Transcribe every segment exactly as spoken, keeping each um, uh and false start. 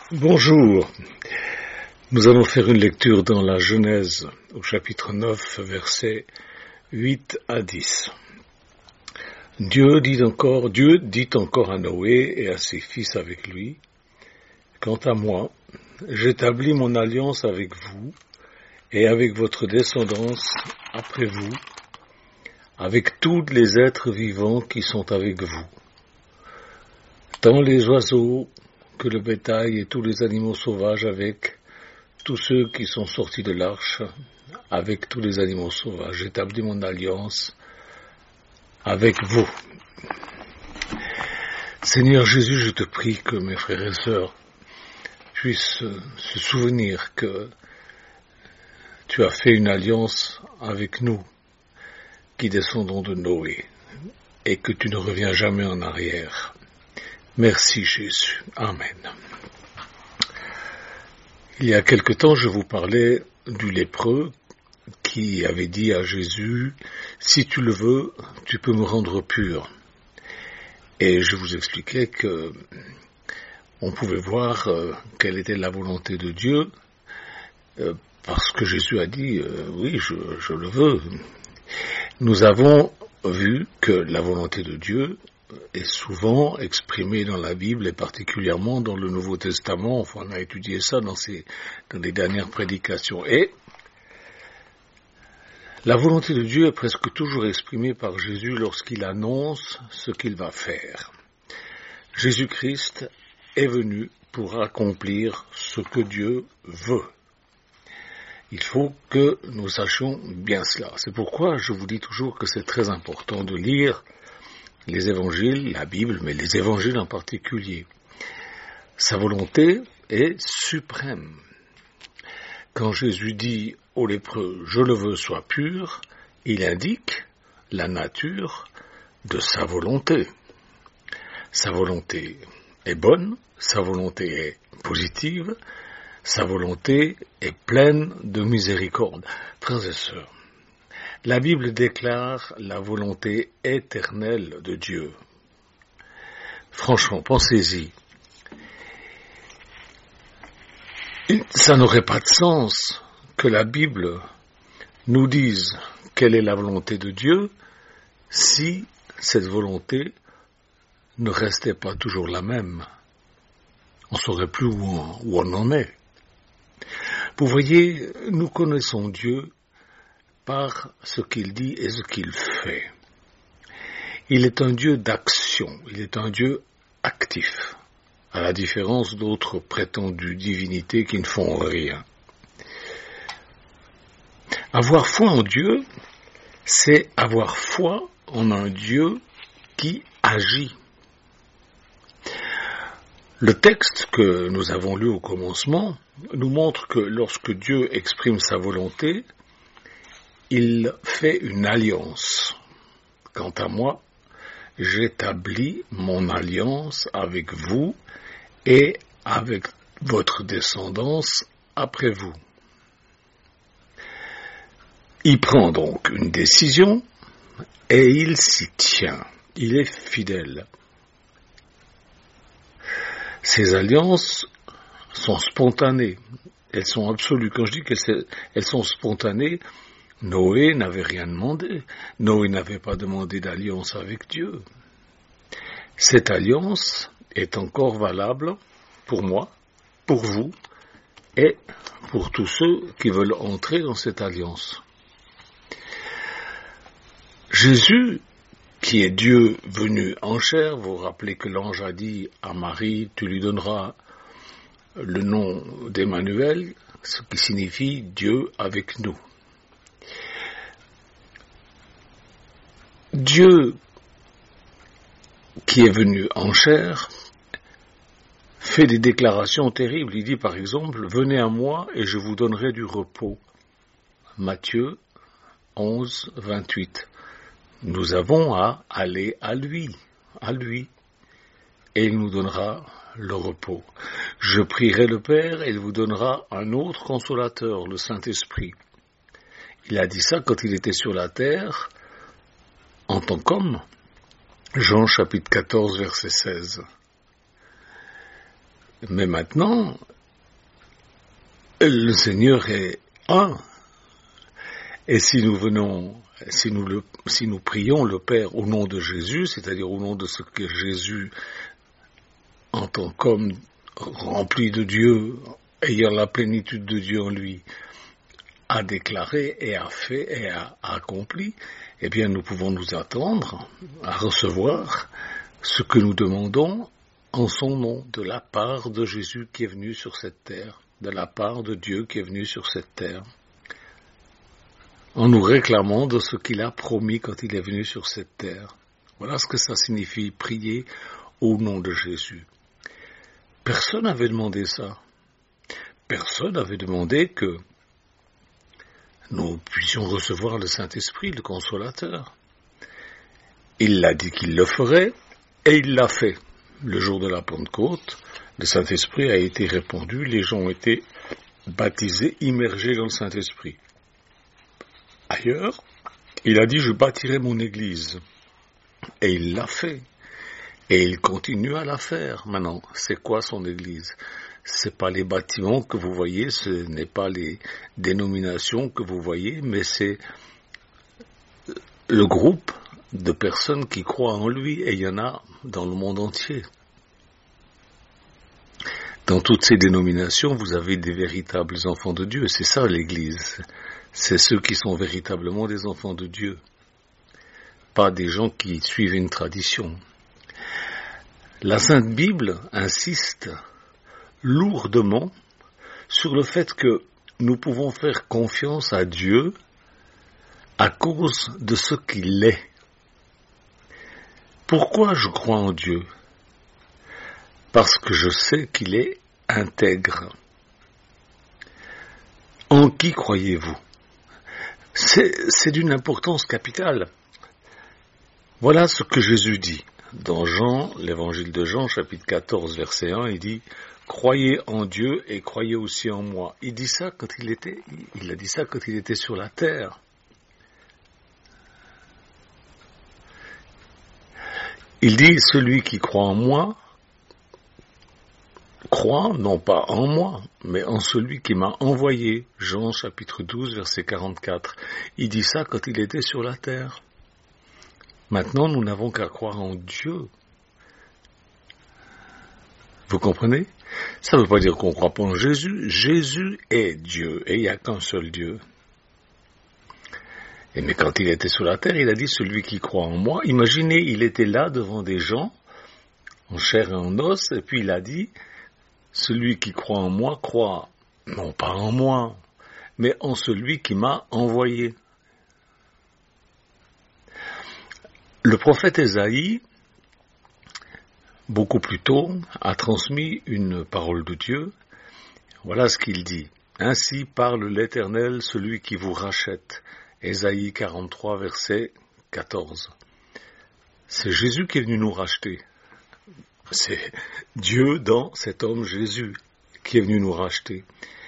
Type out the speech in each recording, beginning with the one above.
Bonjour, nous allons faire une lecture dans la Genèse au chapitre neuf, versets huit à dix. Dieu dit encore, Dieu dit encore à Noé et à ses fils avec lui, « Quant à moi, j'établis mon alliance avec vous et avec votre descendance après vous, avec tous les êtres vivants qui sont avec vous, tant les oiseaux que le bétail et tous les animaux sauvages, avec tous ceux qui sont sortis de l'arche, avec tous les animaux sauvages. J'établis mon alliance avec vous. » Seigneur Jésus, je te prie que mes frères et sœurs puissent se souvenir que tu as fait une alliance avec nous qui descendons de Noé et que tu ne reviens jamais en arrière. Merci Jésus. Amen. Il y a quelque temps, je vous parlais du lépreux qui avait dit à Jésus, « Si tu le veux, tu peux me rendre pur. » Et je vous expliquais que on pouvait voir euh, quelle était la volonté de Dieu, euh, parce que Jésus a dit, euh, « Oui, je, je le veux. » Nous avons vu que la volonté de Dieu est souvent exprimée dans la Bible et particulièrement dans le Nouveau Testament. Enfin, on a étudié ça dans, ces, dans les dernières prédications. Et la volonté de Dieu est presque toujours exprimée par Jésus lorsqu'il annonce ce qu'il va faire. Jésus-Christ est venu pour accomplir ce que Dieu veut. Il faut que nous sachions bien cela. C'est pourquoi je vous dis toujours que c'est très important de lire les évangiles, la Bible, mais les évangiles en particulier. Sa volonté est suprême. Quand Jésus dit au lépreux « Je le veux, sois pur », il indique la nature de sa volonté. Sa volonté est bonne, sa volonté est positive, sa volonté est pleine de miséricorde. Frères et sœurs, la Bible déclare la volonté éternelle de Dieu. Franchement, pensez-y. Ça n'aurait pas de sens que la Bible nous dise quelle est la volonté de Dieu si cette volonté ne restait pas toujours la même. On ne saurait plus où on, où on en est. Vous voyez, nous connaissons Dieu par ce qu'il dit et ce qu'il fait. Il est un Dieu d'action, il est un Dieu actif, à la différence d'autres prétendues divinités qui ne font rien. Avoir foi en Dieu, c'est avoir foi en un Dieu qui agit. Le texte que nous avons lu au commencement nous montre que lorsque Dieu exprime sa volonté, il fait une alliance. Quant à moi, j'établis mon alliance avec vous et avec votre descendance après vous. Il prend donc une décision et il s'y tient. Il est fidèle. Ces alliances sont spontanées. Elles sont absolues. Quand je dis qu'elles sont spontanées, Noé n'avait rien demandé. Noé n'avait pas demandé d'alliance avec Dieu. Cette alliance est encore valable pour moi, pour vous et pour tous ceux qui veulent entrer dans cette alliance. Jésus, qui est Dieu venu en chair, vous vous rappelez que l'ange a dit à Marie, tu lui donneras le nom d'Emmanuel, ce qui signifie Dieu avec nous. Dieu qui est venu en chair fait des déclarations terribles. Il dit par exemple, venez à moi et je vous donnerai du repos. Matthieu onze, vingt-huit. Nous avons à aller à lui, à lui, et il nous donnera le repos. Je prierai le Père et il vous donnera un autre consolateur, le Saint-Esprit. Il a dit ça quand il était sur la terre, en tant qu'homme. Jean chapitre quatorze, verset seize. Mais maintenant, le Seigneur est un. Et si nous venons, si nous, le, si nous prions le Père au nom de Jésus, c'est-à-dire au nom de ce que Jésus, en tant qu'homme rempli de Dieu, ayant la plénitude de Dieu en lui, a déclaré et a fait et a accompli, eh bien nous pouvons nous attendre à recevoir ce que nous demandons en son nom, de la part de Jésus qui est venu sur cette terre, de la part de Dieu qui est venu sur cette terre, en nous réclamant de ce qu'il a promis quand il est venu sur cette terre. Voilà ce que ça signifie, prier au nom de Jésus. Personne n'avait demandé ça. Personne n'avait demandé que nous puissions recevoir le Saint-Esprit, le Consolateur. Il l'a dit qu'il le ferait, et il l'a fait. Le jour de la Pentecôte, le Saint-Esprit a été répandu, les gens ont été baptisés, immergés dans le Saint-Esprit. Ailleurs, il a dit « Je bâtirai mon Église ». Et il l'a fait. Et il continue à la faire. Maintenant, c'est quoi son Église ? Ce n'est pas les bâtiments que vous voyez, ce n'est pas les dénominations que vous voyez, mais c'est le groupe de personnes qui croient en lui, et il y en a dans le monde entier. Dans toutes ces dénominations, vous avez des véritables enfants de Dieu. C'est ça l'Église. C'est ceux qui sont véritablement des enfants de Dieu. Pas des gens qui suivent une tradition. La Sainte Bible insiste lourdement sur le fait que nous pouvons faire confiance à Dieu à cause de ce qu'il est. Pourquoi je crois en Dieu ? Parce que je sais qu'il est intègre. En qui croyez-vous ? C'est, c'est d'une importance capitale. Voilà ce que Jésus dit. Dans Jean, l'évangile de Jean, chapitre quatorze, verset un, il dit « Croyez en Dieu et croyez aussi en moi ». Il dit ça quand il était, il a dit ça quand il était sur la terre. Il dit « Celui qui croit en moi, croit non pas en moi, mais en celui qui m'a envoyé ». Jean chapitre douze, verset quarante-quatre. Il dit ça quand il était sur la terre. Maintenant, nous n'avons qu'à croire en Dieu. Vous comprenez ? Ça ne veut pas dire qu'on ne croit pas en Jésus. Jésus est Dieu, et il n'y a qu'un seul Dieu. Et mais quand il était sur la terre, il a dit « Celui qui croit en moi ». Imaginez, il était là devant des gens, en chair et en os, et puis il a dit « Celui qui croit en moi, croit non pas en moi, mais en celui qui m'a envoyé ». Le prophète Ésaïe, beaucoup plus tôt, a transmis une parole de Dieu. Voilà ce qu'il dit. « Ainsi parle l'Éternel, celui qui vous rachète ». Ésaïe quarante-trois, verset quatorze. C'est Jésus qui est venu nous racheter. C'est Dieu dans cet homme Jésus qui est venu nous racheter.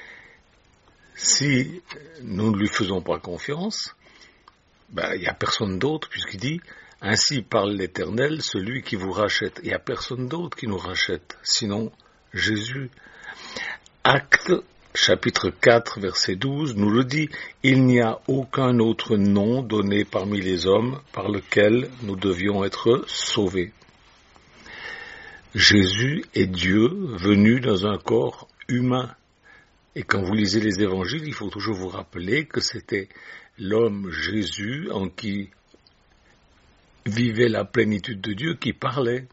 Si nous ne lui faisons pas confiance, ben, il n'y a personne d'autre, puisqu'il dit « Ainsi parle l'Éternel, celui qui vous rachète ». Il n'y a personne d'autre qui nous rachète, sinon Jésus. Acte chapitre quatre, verset douze, nous le dit, « Il n'y a aucun autre nom donné parmi les hommes par lequel nous devions être sauvés. » Jésus est Dieu venu dans un corps humain. Et quand vous lisez les évangiles, il faut toujours vous rappeler que c'était l'homme Jésus en qui vivait la plénitude de Dieu qui parlait.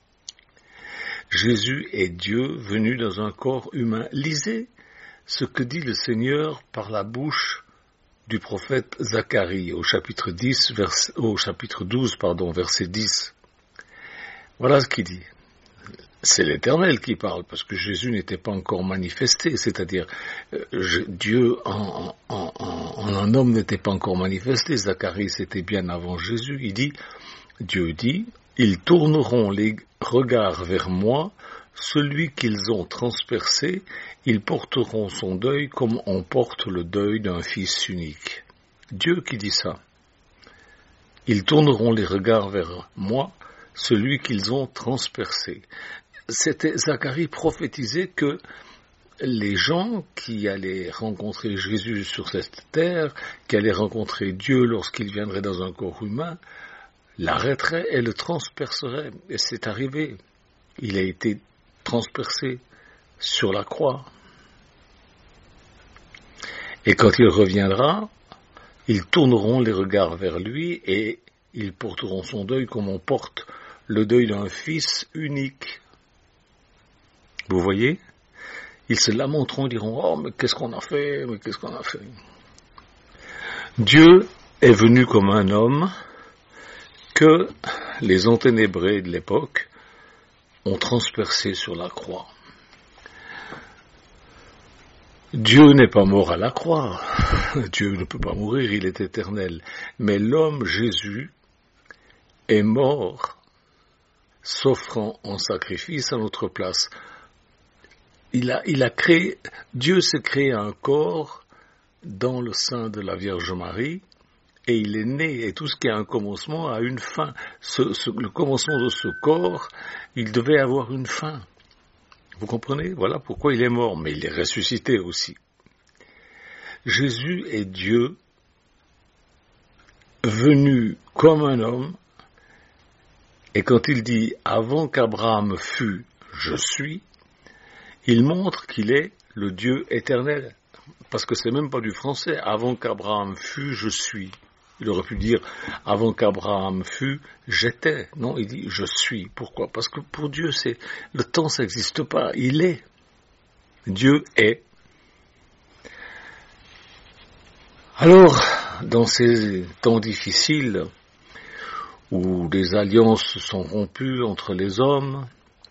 Jésus est Dieu venu dans un corps humain. Lisez ce que dit le Seigneur par la bouche du prophète Zacharie au chapitre dix, vers, au chapitre douze, pardon, verset dix. Voilà ce qu'il dit. C'est l'Éternel qui parle, parce que Jésus n'était pas encore manifesté, c'est-à-dire euh, je, Dieu en, en, en, en un homme n'était pas encore manifesté. Zacharie, c'était bien avant Jésus. Il dit, Dieu dit, « Ils tourneront les regards vers moi, celui qu'ils ont transpercé, ils porteront son deuil comme on porte le deuil d'un fils unique. » Dieu qui dit ça. « Ils tourneront les regards vers moi, celui qu'ils ont transpercé. » c'était Zacharie prophétisait que les gens qui allaient rencontrer Jésus sur cette terre, qui allaient rencontrer Dieu lorsqu'il viendrait dans un corps humain, l'arrêteraient et le transperceraient. Et c'est arrivé. Il a été transpercé sur la croix. Et quand il reviendra, ils tourneront les regards vers lui et ils porteront son deuil comme on porte le deuil d'un fils unique. Vous voyez ? Ils se lamenteront, diront « Oh, mais qu'est-ce qu'on a fait, mais qu'est-ce qu'on a fait ?» Dieu est venu comme un homme que les enténébrés de l'époque ont transpercé sur la croix. Dieu n'est pas mort à la croix. Dieu ne peut pas mourir, il est éternel. Mais l'homme Jésus est mort, s'offrant en sacrifice à notre place. Il a, il a créé, Dieu s'est créé un corps dans le sein de la Vierge Marie, et il est né, et tout ce qui a un commencement a une fin. Ce, ce, le commencement de ce corps, il devait avoir une fin. Vous comprenez ? Voilà pourquoi il est mort, mais il est ressuscité aussi. Jésus est Dieu, venu comme un homme, et quand il dit « Avant qu'Abraham fût, je suis », il montre qu'il est le Dieu éternel, parce que c'est même pas du français. Avant qu'Abraham fût, je suis. Il aurait pu dire avant qu'Abraham fût, j'étais. Non, il dit je suis. Pourquoi ? Parce que pour Dieu, c'est le temps, ça n'existe pas. Il est. Dieu est. Alors, dans ces temps difficiles où des alliances sont rompues entre les hommes,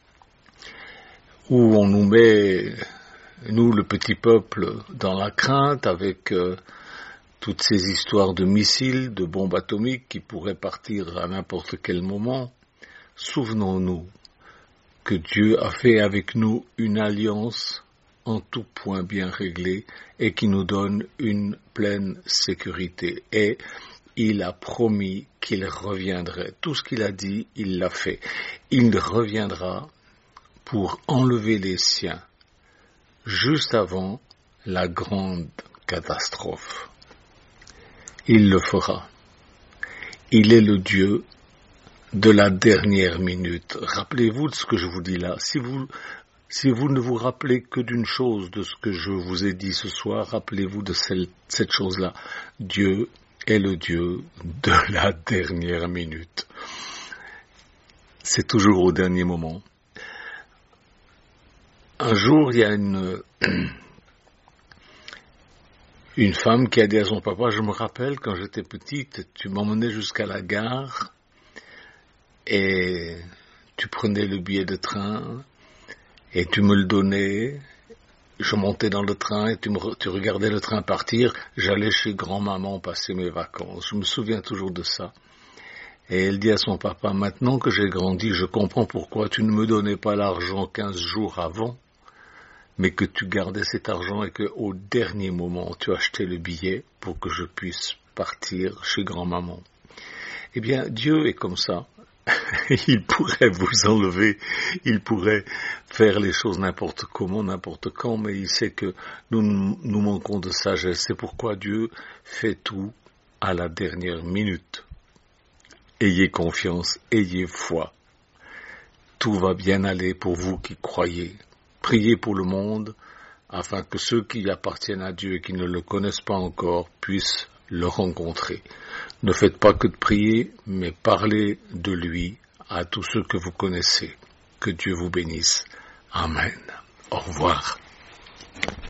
où on nous met, nous le petit peuple, dans la crainte avec euh, toutes ces histoires de missiles, de bombes atomiques qui pourraient partir à n'importe quel moment, souvenons-nous que Dieu a fait avec nous une alliance en tout point bien réglée et qui nous donne une pleine sécurité. Et il a promis qu'il reviendrait. Tout ce qu'il a dit, il l'a fait. Il reviendra pour enlever les siens, juste avant la grande catastrophe. Il le fera. Il est le Dieu de la dernière minute. Rappelez-vous de ce que je vous dis là. Si vous, si vous ne vous rappelez que d'une chose de ce que je vous ai dit ce soir, rappelez-vous de celle, cette chose-là. Dieu est le Dieu de la dernière minute. C'est toujours au dernier moment. Un jour, il y a une, une femme qui a dit à son papa, je me rappelle quand j'étais petite, tu m'emmenais jusqu'à la gare et tu prenais le billet de train et tu me le donnais, je montais dans le train et tu, me, tu regardais le train partir, j'allais chez grand-maman passer mes vacances. Je me souviens toujours de ça. Et elle dit à son papa, maintenant que j'ai grandi, je comprends pourquoi tu ne me donnais pas l'argent quinze jours avant, mais que tu gardais cet argent et qu'au dernier moment, tu achetais le billet pour que je puisse partir chez grand-maman. Eh bien, Dieu est comme ça. Il pourrait vous enlever, il pourrait faire les choses n'importe comment, n'importe quand, mais il sait que nous, nous manquons de sagesse. C'est pourquoi Dieu fait tout à la dernière minute. Ayez confiance, ayez foi. Tout va bien aller pour vous qui croyez. Priez pour le monde, afin que ceux qui appartiennent à Dieu et qui ne le connaissent pas encore puissent le rencontrer. Ne faites pas que de prier, mais parlez de lui à tous ceux que vous connaissez. Que Dieu vous bénisse. Amen. Au revoir.